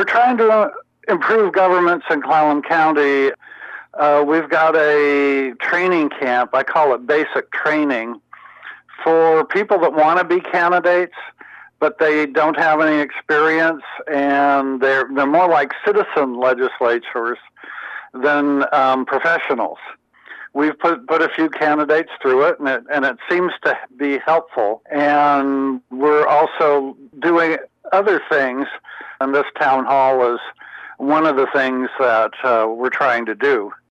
We're trying to improve governments in Clallam County. We've got a training camp. I call it basic training for people that want to be candidates, but they don't have any experience, and they're more like citizen legislators than professionals. We've put a few candidates through it, and it seems to be helpful. And we're also doing other things, and this town hall is one of the things that we're trying to do.